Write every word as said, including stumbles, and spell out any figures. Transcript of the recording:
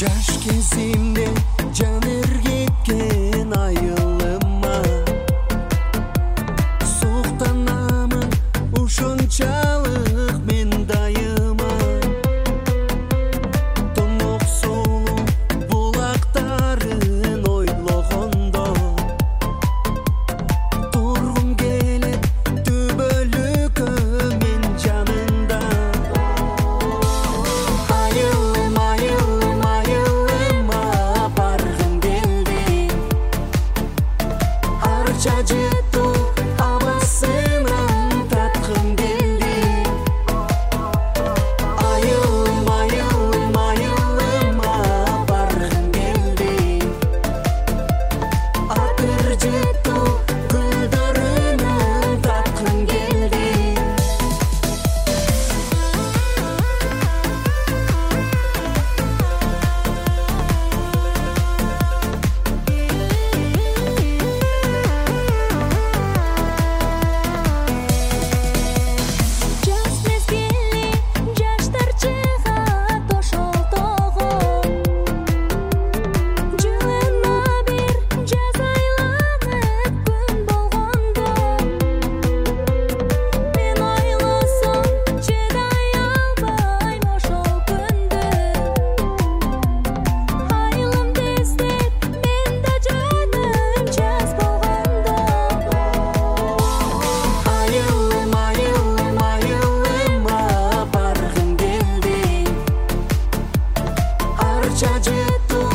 Жаш кезимде жан эргеткен айылыма суктанамын ушунчалык мен дайыма. Томок сулуу булактарын ойлогондо тургум келет түбөлүккө мен жанында. Айылым, айылым, айылыма баргым келди. Арча жетүү абасынан таткым келди. Айылым, айылым, айылыма баргым келди. Атыр жетүү гүлдөрүнөн таткым келди. Жаз мезгили жаштар чыгат ошол тоого. Жылына бир жаз айланып күн болгондо мен ойлосом чыдай албайм ошол күндү. Айылым дездеп мен да жөнөйм жаз болгондо. Айылым, айылым, айылыма баргым келди. Арча жетүү